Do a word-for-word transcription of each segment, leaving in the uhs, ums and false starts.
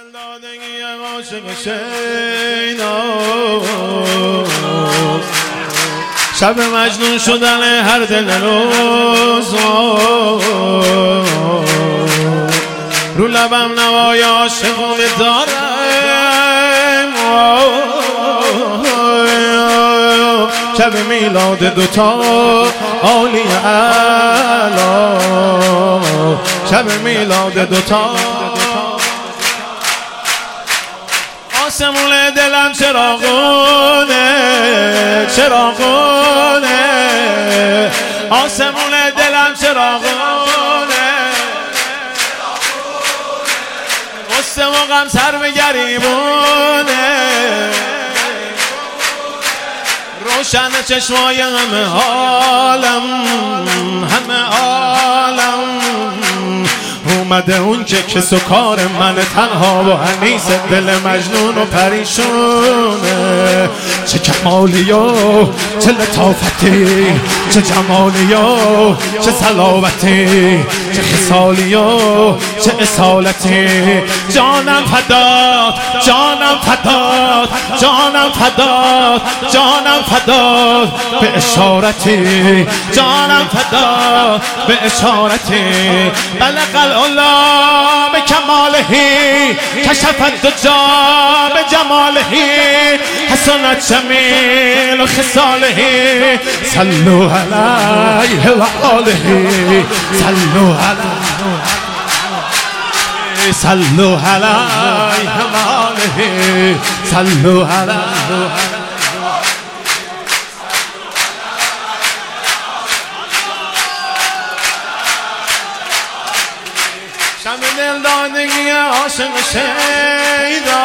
دلدادگی عاشق شیناست، شب مجنون شدن هر دل روز، رو لبم نوای عاشقونه دارم، شب میلاد دوتا عالی اعلا، شب میلاد دوتا. آسمون دلم چراغونه چراغونه، آسمون دلم چراغونه، غصه و غم سر به گریبونه، روشن چشمای همه عالم همه عالم، اومده اون که کس و کار من تنها و انیس دل مجنون و پریشونه. چه کمالی و چه لطافتی، چه جمالی و چه صلابتی، چه خصالی و چه اصالتی، جانم فدات جانم فدات جانم فدات جانم فدات به اشارتی، جانم فدات به اشارتی. بلغ العلا به کمالهی، کشف الدجا به جمالهی، حسنت جمیل و خصالهی، صلوا علیه و آله، صلوا علیه صلوا علیه و آله، صلوا علیه. شب دلدادگی عاشق شیدا،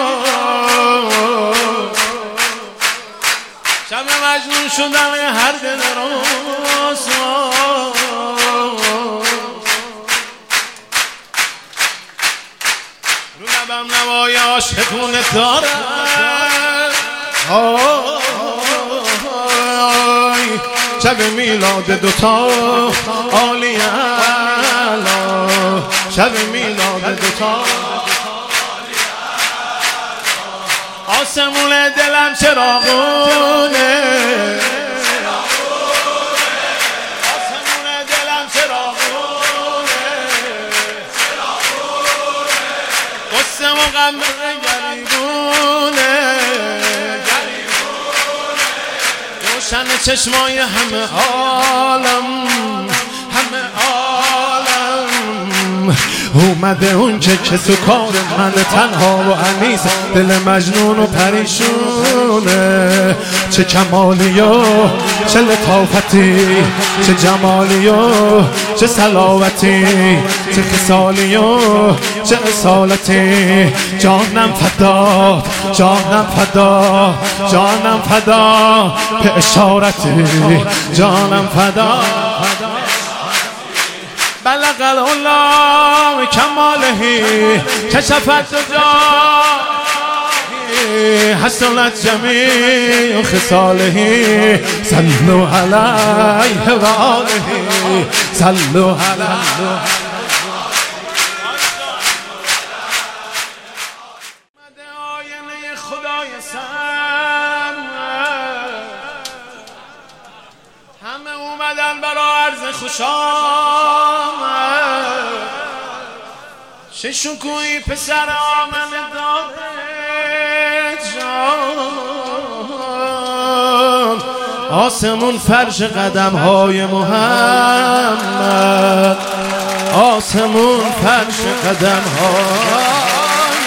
شب مجنون شدن هر دل روز، رو لبم نوای عاشقونه دارم، شب میلاد دوتا عالی اعلا، شب میلاد دوتا. آسمون دلم چراغونه، آسمون دلم چراغونه، غصه و غم گریبونه، روشن چشمای همه عالم همه عالم، اومده اون که کس و کار من تنها و انیس دل مجنون و پریشونه. چه کمالی و چه لطافتی، چه جمالی و چه صلابتی، چه خصالی و چه اصالتی، جانم فدا جانم فدا جانم فدا به اشارتی، جانم فدا. بلغ العلا کمالهی، کشف الدجا حسنت جمیع خصالهی، صلوا علیه و آله، صلوا علیه. آینه خدای سر همه اومدن برا عرض خوشامد، چه شکوهی پسر آمن داره جان، آسمون فرش قدم های محمد، آسمون فرش قدم های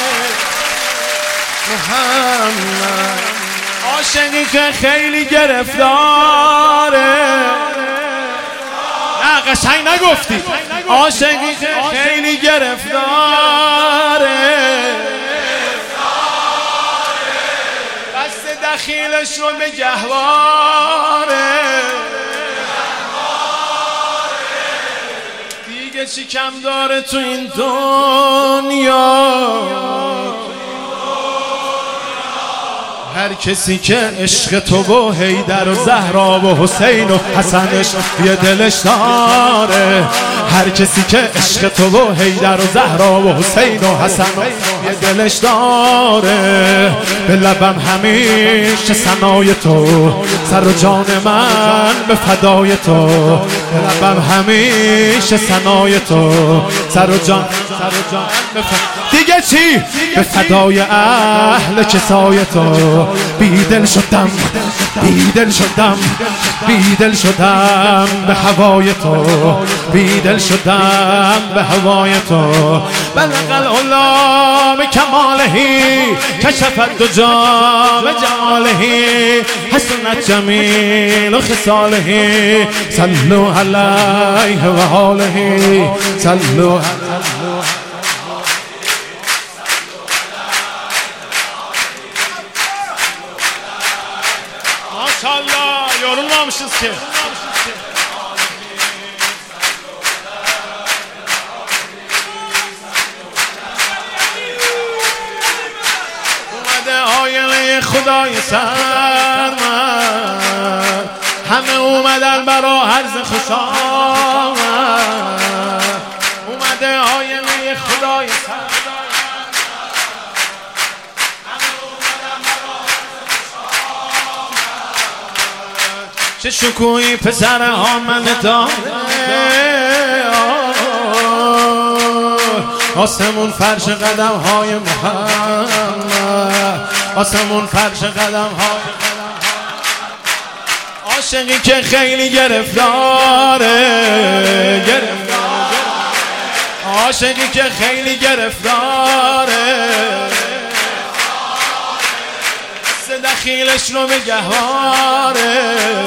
محمد. عاشقی که خیلی گرفتاره، نه قشنگ نگفتی، عاشقی که خیلی گرفتاره، دست دخیلش رو به گهواره، دیگه چی کم داره تو این دنیا، هر کسی که عشق تو و حیدر و زهرا و حسین و حسنش یه دلش داره، هر کسی که عشق تو و حیدر و زهرا و حسین و حسن یه دلش داره، به لبم همیشه ثنای تو، سر و جان من به فدای تو، به لبم همیشه ثنای تو، سر و جان سر و جان به فدای دیگه چی؟ به فدای اهل کسای تو، بیدل شدم بیدل شدم بیدل شدم به هوای تو، بیدل شدم به هوای تو. بلغ العلا به کمالهی کشفت دجا به جمالهی حسنت جمیل و خصالهی صلو علیه و حالهی صلو ماشاءالله yorulmamışız ki. اومده آینه خدای سرمد، همه اومدن برا عرض خوش آمد. اومده آینه خدای سرمد، چه شکوهی پسر آمن داره، آسمون فرش قدم های محمد، آسمون فرش قدم های عاشقی که خیلی گرفتاره، عاشقی که خیلی گرفتاره، دخیلش رو به گهواره،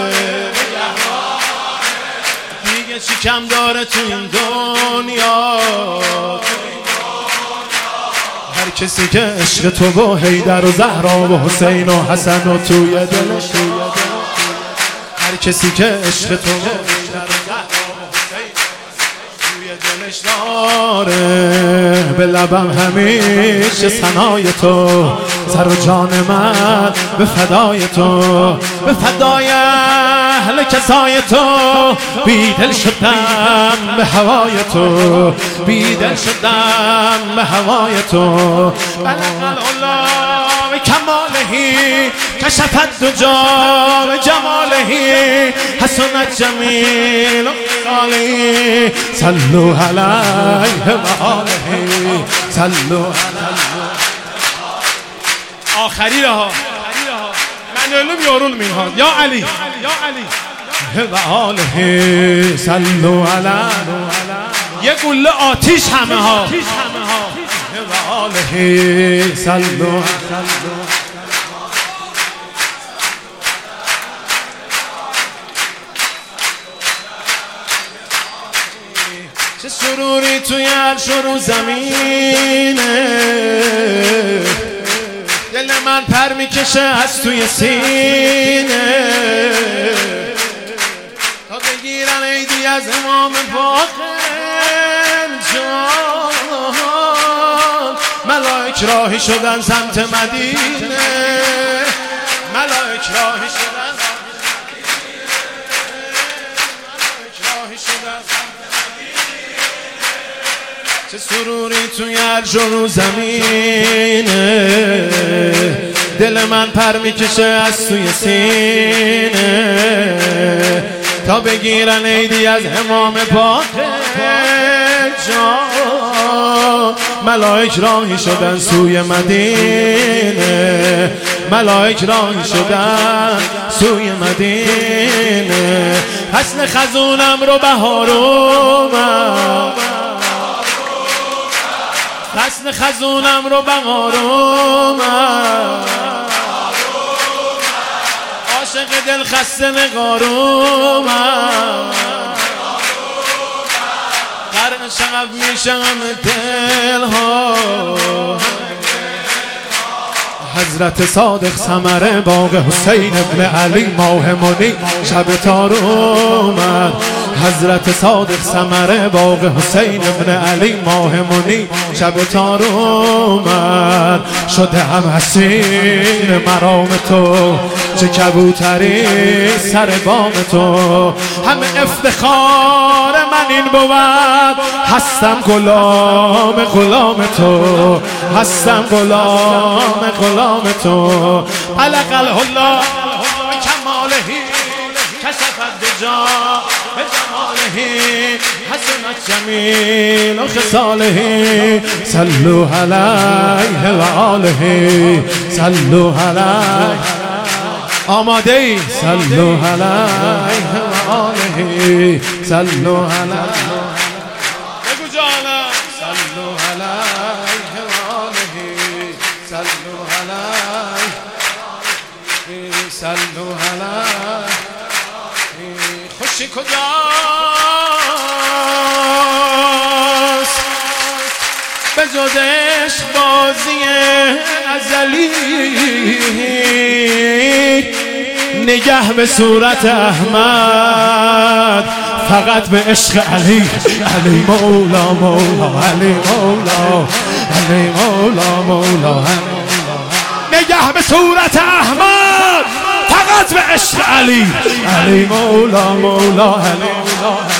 دیگه چی کم داره تو این دنیا. هر کسی که عشق تو و حیدر و زهرا و حسین و حسن و توی دلش، هر کسی که عشق تو و حیدر و زهرا و حسین توی دلش داره، به لبم همیشه ثنای تو، سر و جان من به فدای تو، به فدای اهل کسای تو، بیدل شدم به هوای تو، بیدل شدم به هوای تو. بلغ العلا به کمالهی کشفت دجا به جمالهی حسنت جمیل و خصالهی صلو علیه و آلهی صلو علیه. آخری رها من ölüm yorulmayın ya Ali ya Ali ve آله صلو علی یه گله آتیش همه ها و آله صلو چه سروری توی عرش و رو زمینه، دل من پر میکشه از توی سینه، تا بگیرن عیدی از امام باقر جان. ملائک راهی شدن سمت مدینه، ملائک راهی شدن ملائک راهی شدن چه سروری توی عرش و رو زمینه، دل من پر میکشه از توی سینه، تا بگیرن عیدی از امام باقر جان. ملائک راهی شدن سوی مدینه، ملائک راهی شدن سوی مدینه. حسن خزونم رو بهار اومد، حسن خزونم رو بهار اومد، عاشق دل خسته نگار اومد، قرن شغب میشم دل ها. حضرت صادق ثمره باغ حسین ابن علی ماه منی شب تار اومد، حضرت صادق ثمره باغ حسین ابن علی ماه منی شب تار اومد. شده هم حسین مرام تو، چه کبوتری سر بام تو. همه افتخار من این بود، هستم غلام غلام تو، هستم غلام غلام تو. علق الهلا کمالهی کشفت بجا به جمالهی، حسنت جمیل و خصالهی. صلوا علیه و آله، صلوا علیه. آماده ای؟ صلوا علیه و آله، صلوا علیه. بگو جانم. صلوا علیه و آله، صلوا علیه، صلوا علیه. خوشی کجاست به جز عشق بازی ازلی؟ نگه به صورت احمد فقط به عشق علی. علی مولا مولا، علی مولا، علی مولا مولا. نگه به صورت احمد فقط به عشق علی. علی مولا مولا، علی مولا.